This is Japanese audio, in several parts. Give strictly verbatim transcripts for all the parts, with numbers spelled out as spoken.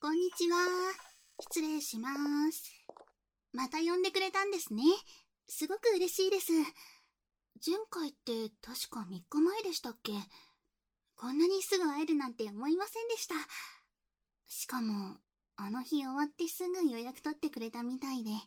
こんにちは。失礼します。また呼んでくれたんですね。すごく嬉しいです。前回って確かみっかまえでしたっけ？こんなにすぐ会えるなんて思いませんでした。しかも、あの日終わってすぐ予約取ってくれたみたいで。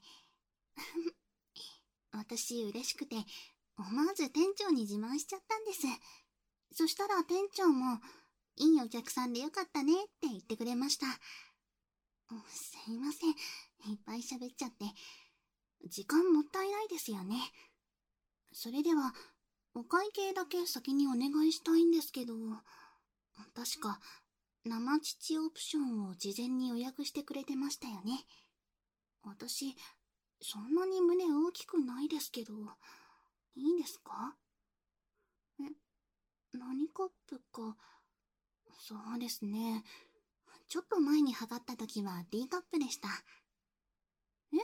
私嬉しくて、思わず店長に自慢しちゃったんです。そしたら店長も、いいお客さんでよかったねって言ってくれました。すいません。いっぱい喋っちゃって。時間もったいないですよね。それでは、お会計だけ先にお願いしたいんですけど、確か、生乳オプションを事前に予約してくれてましたよね。私、そんなに胸大きくないですけど、いいんですか？え、何カップか。そうですね。ちょっと前に測った時は D カップでした。え？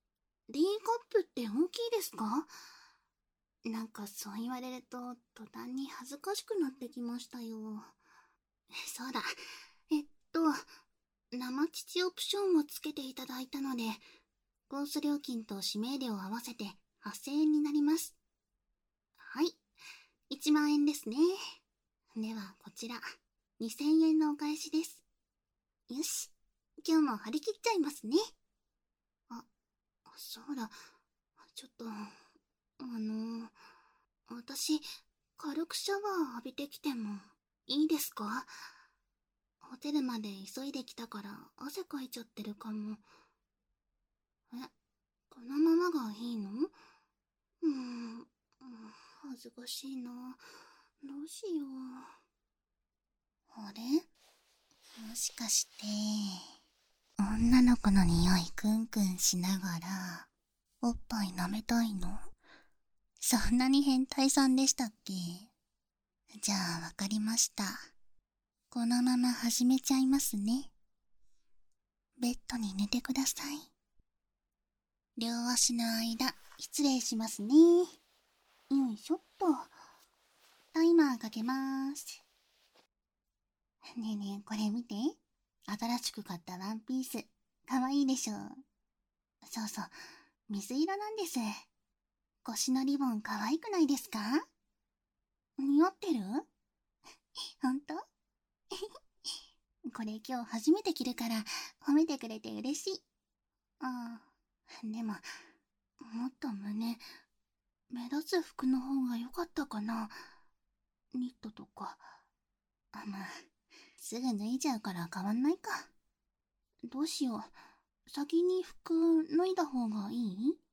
D カップって大きいですか？なんかそう言われると途端に恥ずかしくなってきましたよ。そうだ。えっと、生乳オプションをつけていただいたので、コース料金と指名料を合わせてはっせんえんになります。はい。いちまんえんですね。ではこちら、にせんえんのお返しです。よし。今日も張り切っちゃいますね。あ、そうだ。ちょっと、あの、私、軽くシャワー浴びてきてもいいですか？ホテルまで急いできたから汗かいちゃってるかも。え、このままがいいの？うーん、恥ずかしいな。どうしよう。あれ？もしかして、女の子の匂いクンクンしながら、おっぱい舐めたいの？そんなに変態さんでしたっけ？じゃあわかりました。このまま始めちゃいますね。ベッドに寝てください。両足の間、失礼しますね。よいしょっと。タイマーかけまーす。ねえねえ、これ見て。新しく買ったワンピース。かわいいでしょ。そうそう、水色なんです。腰のリボンかわいくないですか？似合ってる？ほんと？これ今日初めて着るから褒めてくれて嬉しい。ああ、でも、もっと胸、目立つ服の方が良かったかな。ニットとか。あ、まあ、すぐ脱いじゃうから変わんないか。どうしよう。先に服脱いだ方がいい？ん？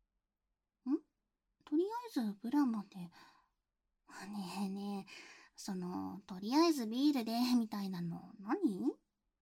とりあえずブラまで。ねえねえ、その、とりあえずビールで、みたいなの、何？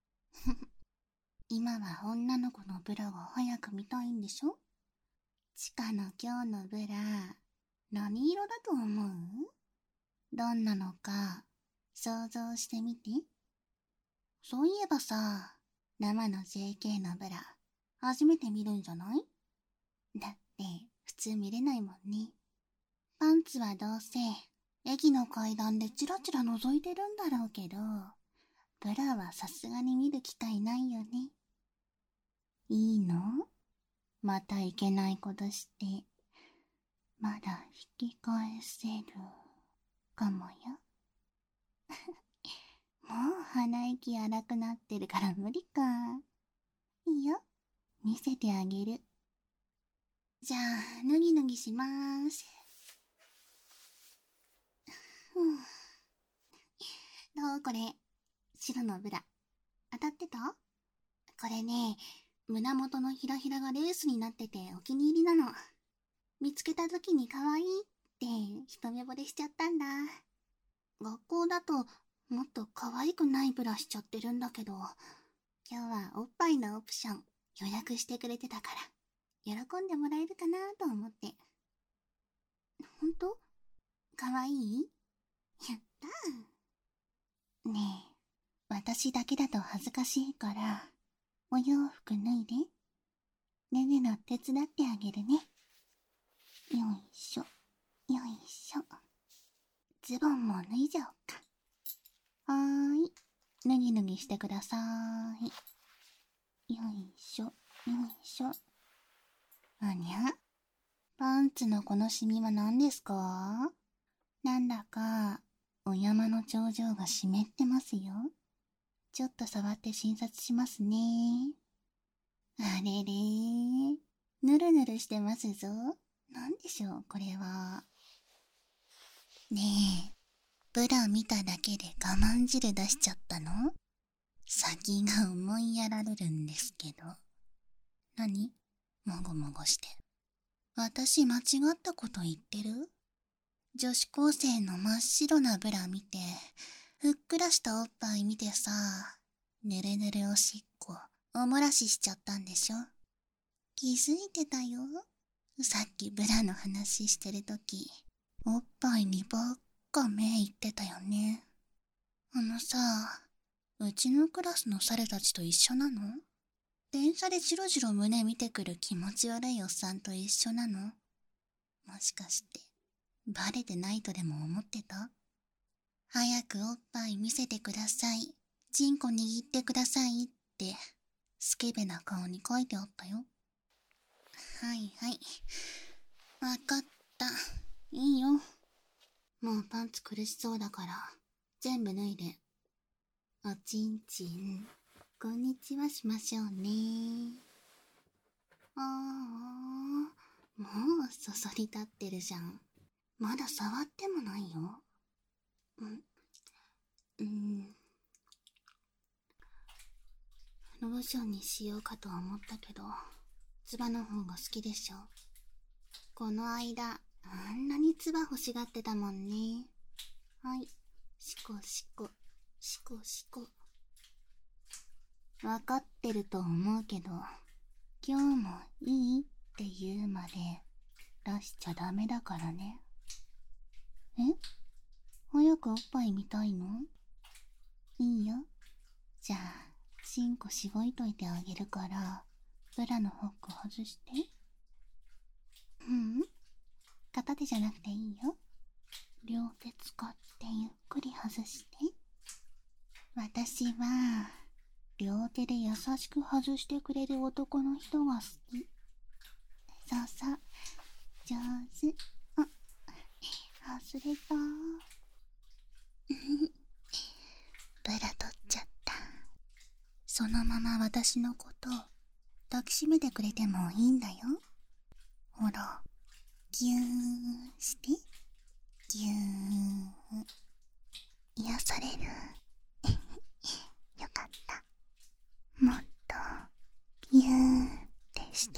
今は女の子のブラが早く見たいんでしょ？チカの今日のブラ、何色だと思う？どんなのか、想像してみて。そういえばさ、生の ジェーケー のブラ、初めて見るんじゃない？だって、普通見れないもんね。パンツはどうせ、駅の階段でチラチラ覗いてるんだろうけど、ブラはさすがに見る機会ないよね。いいの？またいけないことして、まだ引き返せるかもよ。もう鼻息荒くなってるから無理か。いいよ。見せてあげる。じゃあ、脱ぎ脱ぎしまーす。ふぅ。どうこれ。白のブラ。当たってた？これね、胸元のひらひらがレースになっててお気に入りなの。見つけた時に可愛いって一目惚れしちゃったんだ。学校だともっと可愛くないブラしちゃってるんだけど、今日はおっぱいのオプション予約してくれてたから、喜んでもらえるかなと思って。ほんと？可愛い？やったー。ねえ、私だけだと恥ずかしいから、お洋服脱いで。ねねの手伝ってあげるね。よいしょ、よいしょ。ズボンも脱いじゃおっか。はーい。脱ぎ脱ぎしてくださーい。 よいしょ、よいしょ。あにゃ？パンツのこのシミは何ですか？なんだか、お山の頂上が湿ってますよ。ちょっと触って診察しますね。あれれー。ぬるぬるしてますぞ。なんでしょう、これは。ねえ、ブラ見ただけで我慢汁出しちゃったの？先が思いやられるんですけど。何？もごもごして。私間違ったこと言ってる？女子高生の真っ白なブラ見て、ふっくらしたおっぱい見てさ、ぬるぬるおしっこ、おもらししちゃったんでしょ？気づいてたよ。さっきブラの話してるとき、おっぱいにばっか目いってたよね。あのさ、うちのクラスの猿たちと一緒なの？電車でジロジロ胸見てくる気持ち悪いおっさんと一緒なの？もしかして、バレてないとでも思ってた？早くおっぱい見せてください。チンコ握ってくださいって、スケベな顔に書いてあったよ。はいはい。わかった。いいよ。もうパンツ苦しそうだから、全部脱いで。おちんちん、こんにちはしましょうね。ああ、もうそそり立ってるじゃん。まだ触ってもないよ。うん、うん。ローションにしようかと思ったけど、ツバの方が好きでしょ。この間、あんなにツバ欲しがってたもんね。はい、しこしこ、しこしこ。わかってると思うけど、今日もいいって言うまで出しちゃダメだからね。え？早くおっぱい見たいの？いいよ。じゃあ、チンコしごいといてあげるから、ブラのホック外して。うん、片手じゃなくていいよ。両手使ってゆっくり外して。私は、両手で優しく外してくれる男の人が好き。そうそう。上手。あ、外れた。ブラ取っちゃった。そのまま私のこと抱きしめてくれてもいいんだよ。ほら、ぎゅーして。ぎゅー。癒される。よかった。もっとぎゅーってして。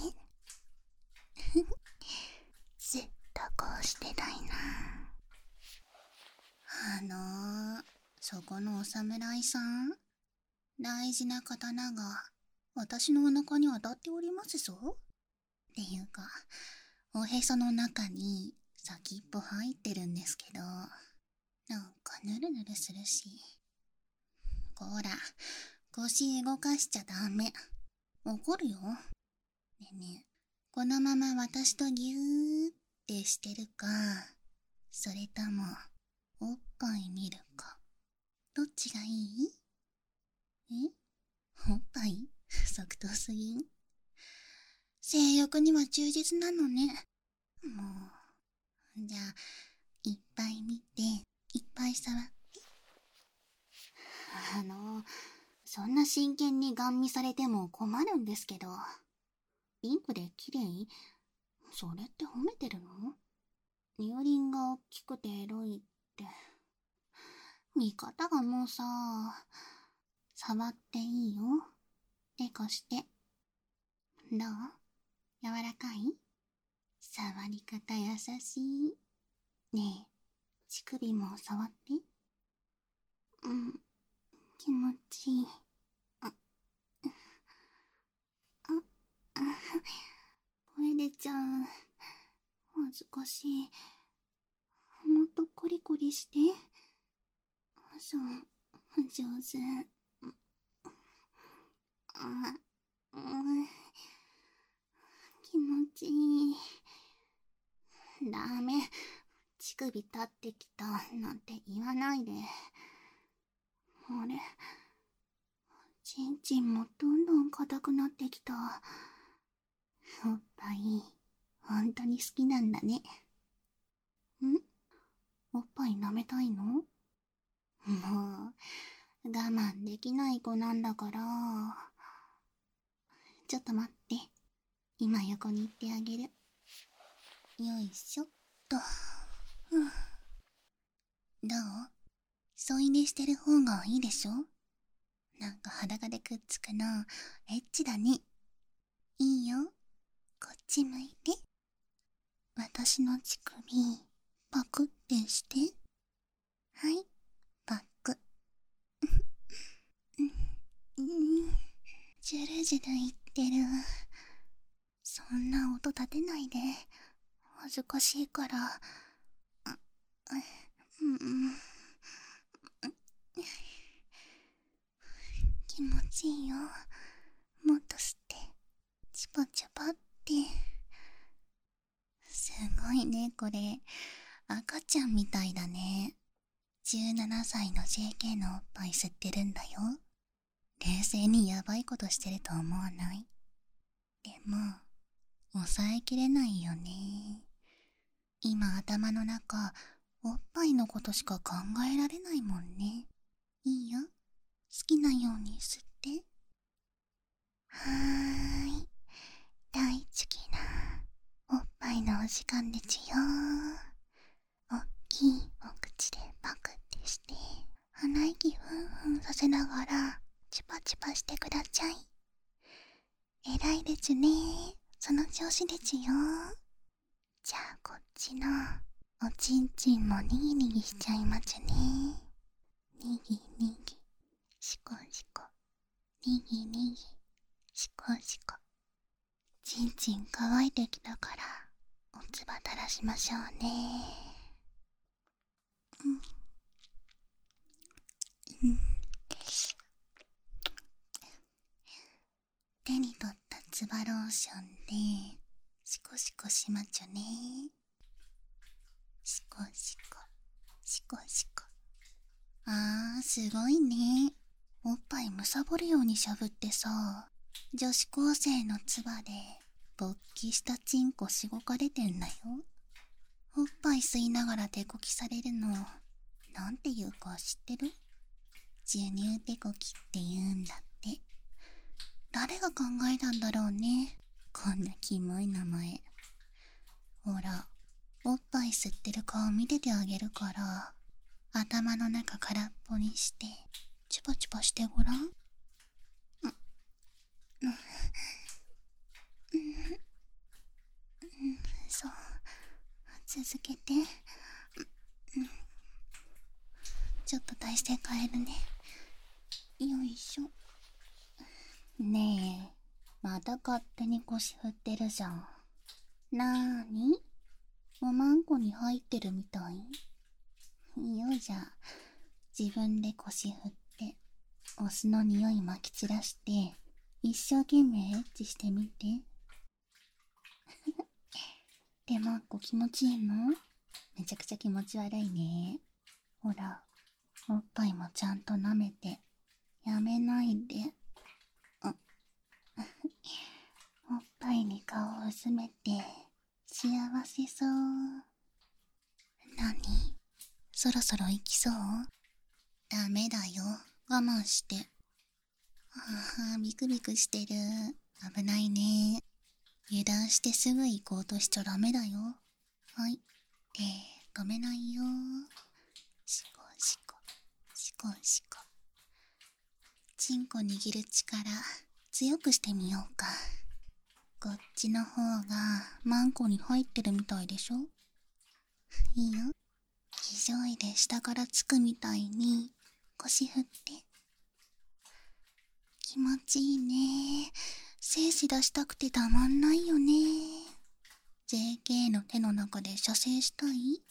ずっとこうしてたいな。あのー、そこのお侍さん、大事な刀が私のお腹に当たっておりますぞ。っていうか、おへその中に先っぽ入ってるんですけど、なんかぬるぬるするし。こら、腰動かしちゃダメ。怒るよ。ねえねえ、このまま私とギューってしてるか、それとも、おっぱい見るか。どっちがいい？え？おっぱい？即答すぎん？性欲には忠実なのね。もう。じゃあ、いっぱい見て、いっぱい触って。あの、そんな真剣にガン見されても困るんですけど。ピンクで綺麗？それって褒めてるの？乳輪が大きくてエロいって。見方がもうさ、触っていいよ。手貸して。どう？柔らかい？触り方優しい。ねえ、乳首も触って。うん、気持ちいい。あ、あ、あ、声出ちゃう。恥ずかしい。もっとコリコリして。そう、上手。あ、うん、気持ちいい。ダメ。乳首立ってきたなんて言わないで。あれ、 ちんちんもどんどん硬くなってきた。おっぱい、ほんとに好きなんだね。ん？おっぱい舐めたいの？もう、我慢できない子なんだから。ちょっと待って。今横に行ってあげる。よいしょっと。ふう。どう？添い寝してる方がいいでしょ？なんか裸でくっつくの、エッチだね。いいよ。こっち向いて。私の乳首、パクってして。はい、パク。うん、うん、ジュルジュル言ってる。そんな音立てないで。恥ずかしいから。うん、うん、気持ちいいよ。もっと吸って。チュパチュパって。すごいね、これ。赤ちゃんみたいだね。じゅうななさいの ジェーケー のおっぱい吸ってるんだよ。冷静にヤバいことしてると思わない？でも、抑えきれないよね。今頭の中、おっぱいのことしか考えられないもんね。いいよ。好きなように吸って。はーい。大好きなおっぱいのお時間ですよ。おっきいお口でパクってして、鼻息ふんふんさせながらチュパチュパしてください。偉いですね。その調子ですよ。じゃあこっちのおちんちんもにぎにぎしちゃいますね。にぎにぎ、しこしこ、にぎにぎ、しこしこ。ちんちん乾いてきたからおつば垂らしましょうね。うん、うん、手に取ったつばローションでシコシコしまちょね。シコシコ、シコシコ。あー、すごいね。おっぱいむさぼるようにしゃぶってさ、女子高生のつばで勃起したチンコしごかれてんだよ。おっぱい吸いながら手こきされるの、なんていうか知ってる？授乳手こきって言うんだって。誰が考えたんだろうね、こんなキモい名前。ほら、おっぱい吸ってる顔見ててあげるから、頭の中空っぽにしてチュパチュパしてごらん。うん、うん、うん、そう、続けて。うん、ちょっと体勢変えるね。よいしょ。ねえ、また勝手に腰振ってるじゃん。なーに？おまんこに入ってるみたい？いいよ、じゃあ自分で腰振ってお酢の匂いまき散らして一生懸命エッチしてみて。でもこ気持ちいいの？めちゃくちゃ気持ち悪いね。ほら、おっぱいもちゃんと舐めてやめないで。おっぱいに顔をうずめて幸せそう。なに？そろそろ行きそう？ダメだよ、我慢して。ああ、ビクビクしてる。危ないね。油断してすぐ行こうとしちゃダメだよ。はい。手止めないよ。シコシコ、シコシコ。チンコ握る力強くしてみようか。こっちの方がマンコに入ってるみたいでしょ？いいよ。非常位で下からつくみたいに腰振って。気持ちいいね。精子出したくてたまんないよね。ジェーケー の手の中で射精したい？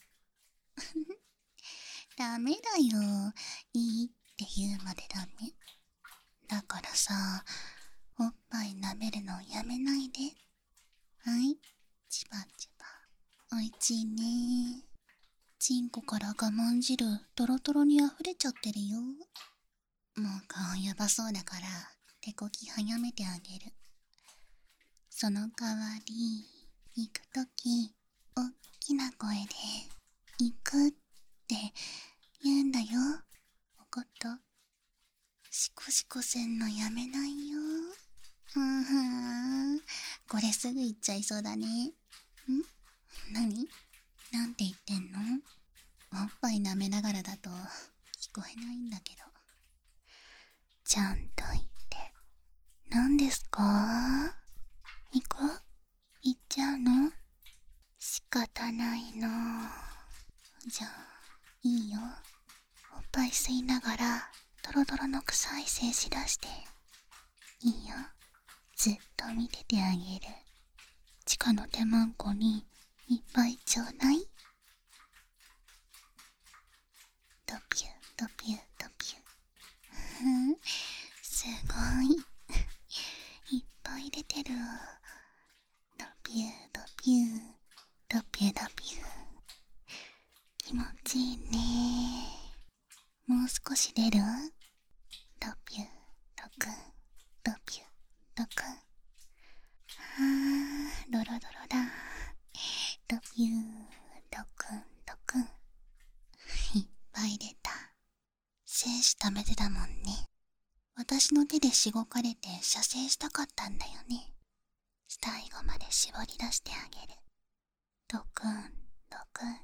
ダメだよ。いいって言うまでダメ。だからさ、おっぱい舐めるのやめないで。はい、チバチバ。おいちいね。チンコから我慢汁トロトロに溢れちゃってるよ。 もう顔やばそうだから手こき早めてあげる。その代わり行くときおっきな声で行くって言うんだよ。わかった？シコシコせんのやめないよ。ふんふん。これすぐ言っちゃいそうだね。ん？何？なんて言ってんの？おっぱい舐めながらだと聞こえないんだけど。ちゃんと言って。何ですか？行く？行っちゃうの？仕方ないの。じゃあ、いいよ。おっぱい吸いながらドロドロの臭い精子出して。いいよ。ずっと見ててあげる。地下の手まんこにいっぱいちょうだい。ドピュドピュドピュ。ふん、すごい。いっぱい出てる。ドピュドピュドピュドピュ。気持ちいいね。もう少し出る？ドピュドクンドピュドクン。あー、ドロドロだ。ドピュードクンドクン。いっぱい出た。精子溜めてたもんね。私の手でしごかれて射精したかったんだよね。最後まで絞り出してあげる。ドクンドクン。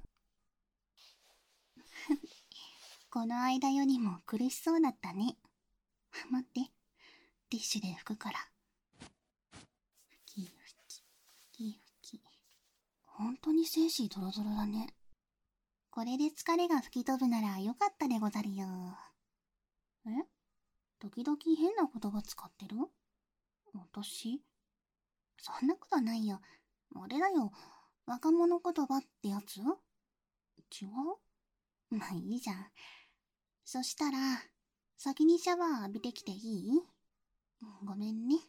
この間よりも苦しそうだったね。待って、ティッシュで拭くから。拭き拭き拭き拭き。ほんとに精子ドロドロだね。これで疲れが吹き飛ぶならよかったでござるよ。え？時々変な言葉使ってる？私？そんなことないよ。あれだよ。若者言葉ってやつ？違う？まあいいじゃん。そしたら、先にシャワー浴びてきていい？ごめんね。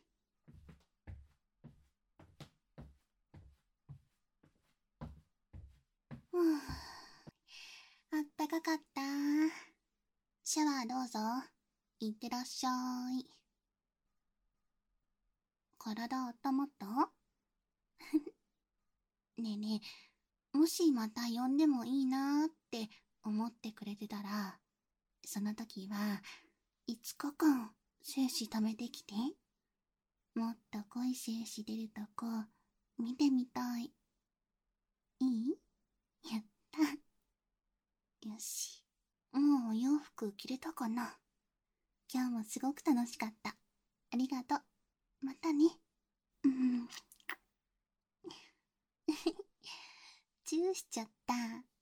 ふぅ。あったかかった。シャワーどうぞ。いってらっしゃい。体あったまった？ねえねえ、もしまた呼んでもいいなーって思ってくれてたら、その時はいつかかん精子溜めてきて。もっと濃い精子出るとこ見てみたい。いい？やった。よし。もうお洋服着れたかな？今日もすごく楽しかった。ありがとう。またね。うん。チューしちゃった。